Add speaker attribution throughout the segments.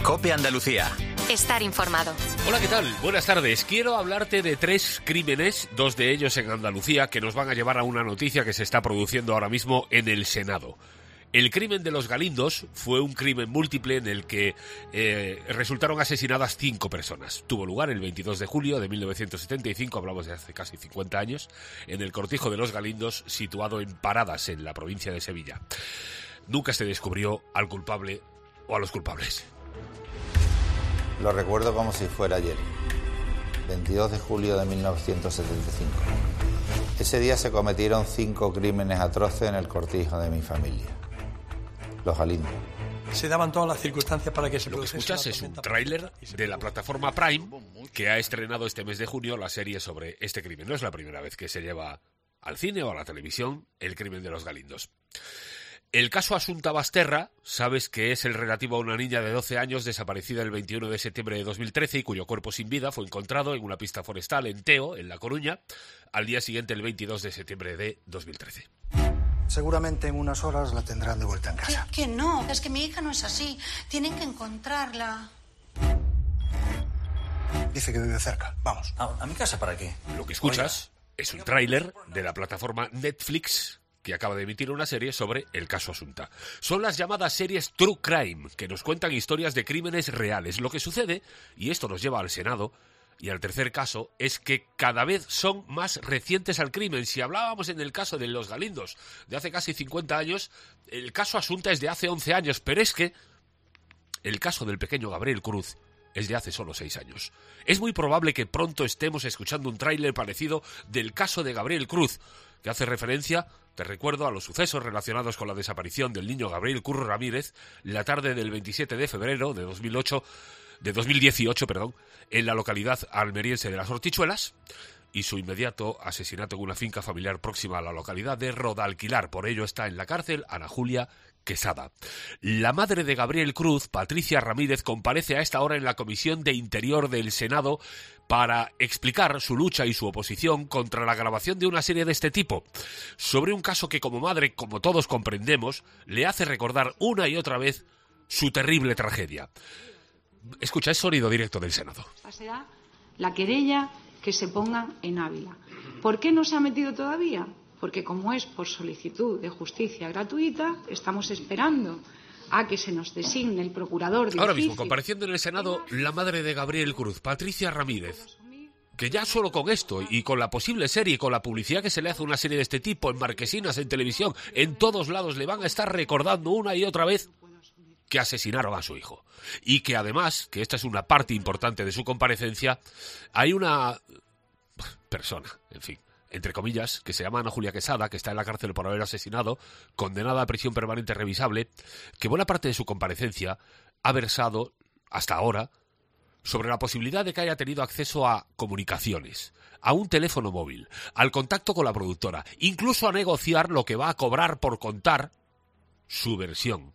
Speaker 1: COPE Andalucía.
Speaker 2: Estar informado.
Speaker 3: Hola, ¿qué tal? Buenas tardes. Quiero hablarte de 3 crímenes, 2 de ellos en Andalucía, que nos van a llevar a una noticia que se está produciendo ahora mismo en el Senado. El crimen de los Galindos fue un crimen múltiple en el que resultaron asesinadas 5 personas. Tuvo lugar el 22 de julio de 1975, hablamos de hace casi 50 años, en el cortijo de los Galindos, situado en Paradas, en la provincia de Sevilla. Nunca se descubrió al culpable o a los culpables.
Speaker 4: Lo recuerdo como si fuera ayer, 22 de julio de 1975. Ese día se cometieron 5 crímenes atroces en el cortijo de mi familia, los Galindos.
Speaker 5: Se daban todas las circunstancias para que se
Speaker 3: Lo que escuchas es un tráiler de la plataforma Prime, que ha estrenado este mes de junio la serie sobre este crimen. No es la primera vez que se lleva al cine o a la televisión el crimen de los Galindos. El caso Asunta Basterra, sabes que es el relativo a una niña de 12 años desaparecida el 21 de septiembre de 2013 y cuyo cuerpo sin vida fue encontrado en una pista forestal en Teo, en La Coruña, al día siguiente, el 22 de septiembre de 2013.
Speaker 6: Seguramente en unas horas la tendrán de vuelta en casa.
Speaker 7: Que no, es que mi hija no es así. Tienen que encontrarla.
Speaker 6: Dice que vive cerca. Vamos.
Speaker 1: ¿A mi casa para qué?
Speaker 3: Lo que escuchas es un tráiler de la plataforma Netflix, que acaba de emitir una serie sobre el caso Asunta. Son las llamadas series True Crime, que nos cuentan historias de crímenes reales. Lo que sucede, y esto nos lleva al Senado y al tercer caso, es que cada vez son más recientes al crimen. Si hablábamos en el caso de los Galindos de hace casi 50 años, el caso Asunta es de hace 11 años, pero es que el caso del pequeño Gabriel Cruz es de hace solo 6 años. Es muy probable que pronto estemos escuchando un tráiler parecido del caso de Gabriel Cruz, que hace referencia, te recuerdo, a los sucesos relacionados con la desaparición del niño Gabriel Cruz Ramírez la tarde del 27 de febrero de 2018, en la localidad almeriense de Las Hortichuelas, y su inmediato asesinato en una finca familiar próxima a la localidad de Rodalquilar. Por ello está en la cárcel Ana Julia Quesada. La madre de Gabriel Cruz, Patricia Ramírez, comparece a esta hora en la Comisión de Interior del Senado para explicar su lucha y su oposición contra la grabación de una serie de este tipo, sobre un caso que como madre, como todos comprendemos, le hace recordar una y otra vez su terrible tragedia. Escucha, es sonido directo del Senado.
Speaker 8: Será la querella que se ponga en Ávila. ¿Por qué no se ha metido todavía? Porque como es por solicitud de justicia gratuita, estamos esperando a que se nos designe el procurador de
Speaker 3: Ahora
Speaker 8: oficio.
Speaker 3: mismo, compareciendo en el Senado, la madre de Gabriel Cruz, Patricia Ramírez, que ya solo con esto y con la posible serie y con la publicidad que se le hace a una serie de este tipo, en marquesinas, en televisión, en todos lados, le van a estar recordando una y otra vez que asesinaron a su hijo. Y que además, que esta es una parte importante de su comparecencia, hay una persona, en fin, entre comillas, que se llama Ana Julia Quesada, que está en la cárcel por haber asesinado, condenada a prisión permanente revisable, que buena parte de su comparecencia ha versado, hasta ahora, sobre la posibilidad de que haya tenido acceso a comunicaciones, a un teléfono móvil, al contacto con la productora, incluso a negociar lo que va a cobrar por contar su versión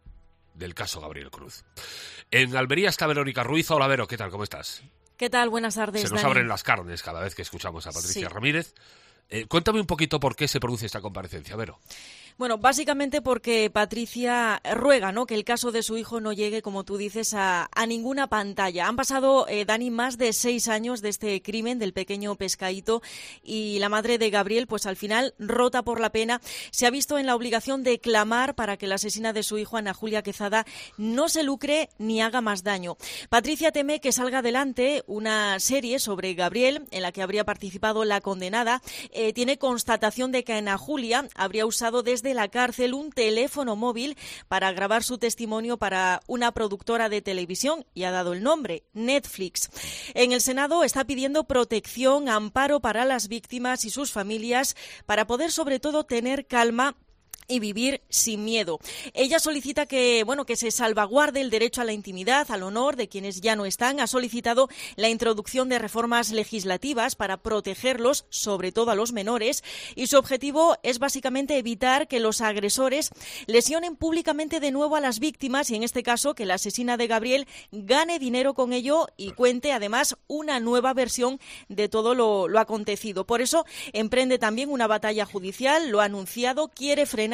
Speaker 3: del caso Gabriel Cruz. En Almería está Verónica Ruiz. Hola, Vero, ¿qué tal? ¿Cómo estás?
Speaker 9: ¿Qué tal? Buenas tardes,
Speaker 3: Se nos
Speaker 9: Dani.
Speaker 3: abren las carnes cada vez que escuchamos a Patricia
Speaker 9: Sí.
Speaker 3: Ramírez. Cuéntame un poquito por qué se produce esta comparecencia, Vero.
Speaker 9: Bueno, básicamente porque Patricia ruega, ¿no?, que el caso de su hijo no llegue, como tú dices, a ninguna pantalla. Han pasado, Dani, más de 6 años de este crimen del pequeño pescadito, y la madre de Gabriel, pues al final, rota por la pena, se ha visto en la obligación de clamar para que la asesina de su hijo, Ana Julia Quesada, no se lucre ni haga más daño. Patricia teme que salga adelante una serie sobre Gabriel, en la que habría participado la condenada. Tiene constatación de que Ana Julia habría usado desde la cárcel un teléfono móvil para grabar su testimonio para una productora de televisión, y ha dado el nombre, Netflix. En el Senado está pidiendo protección, amparo para las víctimas y sus familias, para poder sobre todo tener calma y vivir sin miedo. Ella solicita que se salvaguarde el derecho a la intimidad, al honor de quienes ya no están. Ha solicitado la introducción de reformas legislativas para protegerlos, sobre todo a los menores, y su objetivo es básicamente evitar que los agresores lesionen públicamente de nuevo a las víctimas, y en este caso que la asesina de Gabriel gane dinero con ello y cuente además una nueva versión de todo lo acontecido. Por eso emprende también una batalla judicial, lo ha anunciado, quiere frenar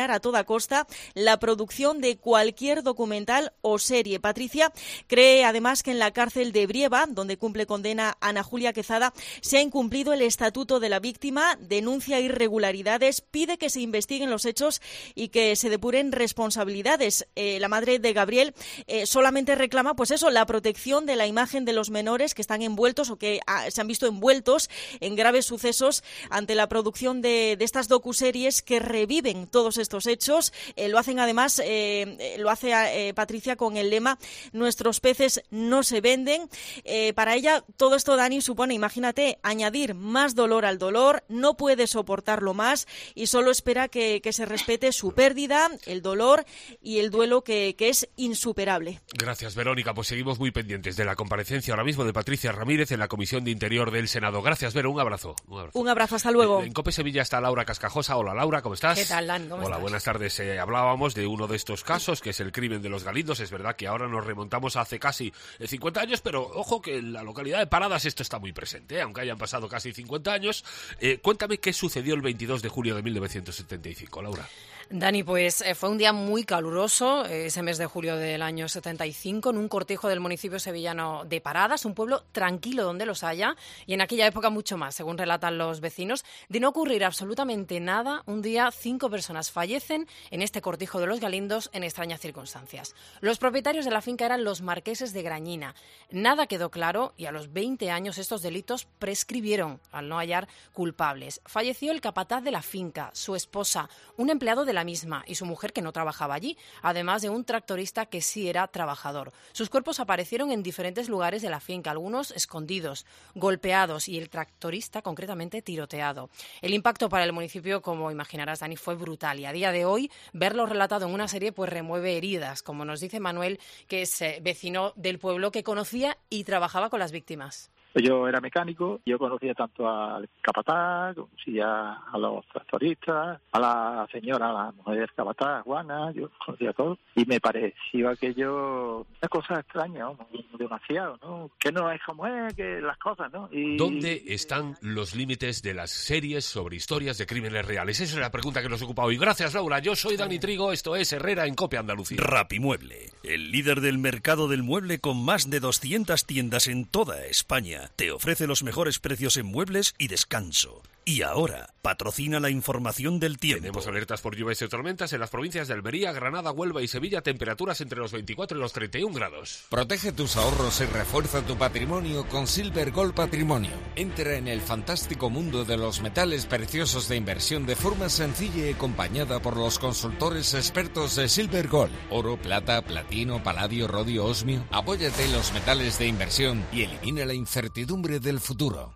Speaker 9: frenar a toda costa la producción de cualquier documental o serie. Patricia cree además que en la cárcel de Brieva, donde cumple condena Ana Julia Quezada, se ha incumplido el estatuto de la víctima, denuncia irregularidades, pide que se investiguen los hechos y que se depuren responsabilidades. La madre de Gabriel solamente reclama, pues eso, la protección de la imagen de los menores que están envueltos o que se han visto envueltos en graves sucesos ante la producción de estas docuseries que reviven todos estos hechos. Lo hacen además, lo hace Patricia con el lema "Nuestros peces no se venden". Para ella todo esto, Dani, supone, imagínate, añadir más dolor al dolor, no puede soportarlo más y solo espera que se respete su pérdida, el dolor y el duelo que es insuperable.
Speaker 3: Gracias, Verónica. Pues seguimos muy pendientes de la comparecencia ahora mismo de Patricia Ramírez en la Comisión de Interior del Senado. Gracias, Vero. Un abrazo.
Speaker 9: Un abrazo, hasta luego.
Speaker 3: En COPE Sevilla está Laura Cascajosa. Hola, Laura, ¿cómo estás?
Speaker 2: ¿Qué tal, Dan? ¿Cómo
Speaker 3: Hola,
Speaker 2: estás?
Speaker 3: buenas tardes. Hablábamos de uno de estos casos, que es el crimen de los Galindos. Es verdad que ahora nos remontamos hace casi 50 años, pero ojo que en la localidad de Paradas esto está muy presente, aunque hayan pasado casi 50 años. Cuéntame qué sucedió el 22 de julio de 1975, Laura.
Speaker 2: Dani, pues fue un día muy caluroso, ese mes de julio del año 75, en un cortijo del municipio sevillano de Paradas, un pueblo tranquilo donde los haya, y en aquella época mucho más, según relatan los vecinos. De no ocurrir absolutamente nada, un día 5 personas fallecen en este cortijo de los Galindos en extrañas circunstancias. Los propietarios de la finca eran los marqueses de Grañina. Nada quedó claro y a los 20 años estos delitos prescribieron al no hallar culpables. Falleció el capataz de la finca, su esposa, un empleado de la misma y su mujer que no trabajaba allí, además de un tractorista que sí era trabajador. Sus cuerpos aparecieron en diferentes lugares de la finca, algunos escondidos, golpeados y el tractorista concretamente tiroteado. El impacto para el municipio, como imaginarás, Dani, fue brutal y a día de hoy verlo relatado en una serie pues remueve heridas, como nos dice Manuel, que es vecino del pueblo que conocía y trabajaba con las víctimas.
Speaker 10: Yo era mecánico, yo conocía tanto al capataz, conocía a los tractoristas, a la señora, a la mujer capataz, Juana, yo conocía a todos, y me pareció aquello una cosa extraña, ¿no? Demasiado, ¿no? Que no es como es, que las cosas, ¿no?
Speaker 3: ¿Dónde están los límites de las series sobre historias de crímenes reales? Esa es la pregunta que nos ocupa hoy. Gracias, Laura. Yo soy Dani Trigo, esto es Herrera en COPE Andalucía.
Speaker 11: Rapimueble, el líder del mercado del mueble con más de 200 tiendas en toda España. Te ofrece los mejores precios en muebles y descanso. Y ahora, patrocina la información del tiempo.
Speaker 3: Tenemos alertas por lluvias y tormentas en las provincias de Almería, Granada, Huelva y Sevilla, temperaturas entre los 24 y los 31 grados.
Speaker 12: Protege tus ahorros y refuerza tu patrimonio con Silver Gold Patrimonio. Entra en el fantástico mundo de los metales preciosos de inversión de forma sencilla y acompañada por los consultores expertos de Silver Gold. Oro, plata, platino, paladio, rodio, osmio. Apóyate en los metales de inversión y elimina la incertidumbre del futuro.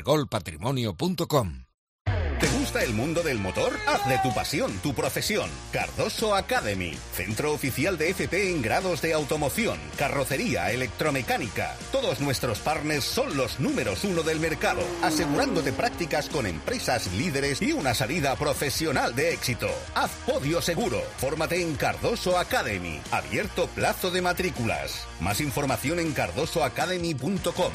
Speaker 12: silvergoldpatrimonio.com.
Speaker 13: ¿Te gusta el mundo del motor? Haz de tu pasión tu profesión. Cardoso Academy, centro oficial de FP en grados de automoción, carrocería, electromecánica. Todos nuestros partners son los números 1 del mercado, asegurándote prácticas con empresas líderes y una salida profesional de éxito. Haz podio seguro. Fórmate en Cardoso Academy. Abierto plazo de matrículas. Más información en cardosoacademy.com.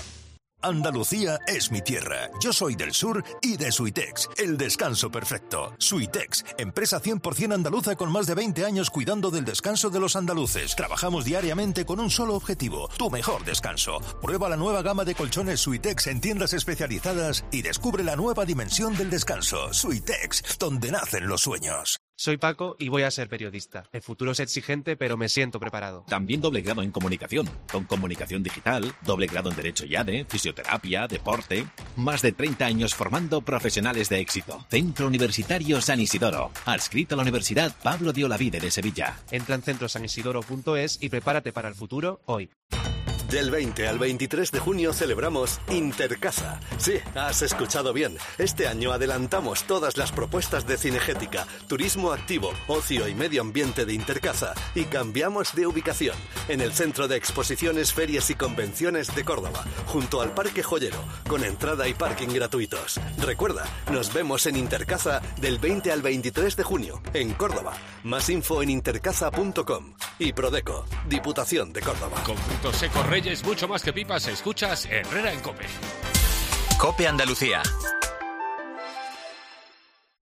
Speaker 11: Andalucía es mi tierra. Yo soy del sur y de Suitex, el descanso perfecto. Suitex, empresa 100% andaluza con más de 20 años cuidando del descanso de los andaluces. Trabajamos diariamente con un solo objetivo, tu mejor descanso. Prueba la nueva gama de colchones Suitex en tiendas especializadas y descubre la nueva dimensión del descanso. Suitex, donde nacen los sueños.
Speaker 14: Soy Paco y voy a ser periodista. El futuro es exigente, pero me siento preparado.
Speaker 15: También doble grado en comunicación, con comunicación digital, doble grado en Derecho y ADE, fisioterapia, deporte. Más de 30 años formando profesionales de éxito. Centro Universitario San Isidoro. Adscrito a la Universidad Pablo de Olavide de Sevilla.
Speaker 14: Entra en centrosanisidoro.es y prepárate para el futuro hoy.
Speaker 16: Del 20 al 23 de junio celebramos Intercasa. Sí, has escuchado bien. Este año adelantamos todas las propuestas de cinegética, turismo activo, ocio y medio ambiente de Intercasa y cambiamos de ubicación en el Centro de Exposiciones, Ferias y Convenciones de Córdoba, junto al Parque Joyero, con entrada y parking gratuitos. Recuerda, nos vemos en Intercasa del 20 al 23 de junio, en Córdoba. Más info en intercasa.com. Y Prodeco, Diputación de Córdoba.
Speaker 3: Con frutos secos Reyes, mucho más que pipas, escuchas Herrera en COPE.
Speaker 1: COPE Andalucía.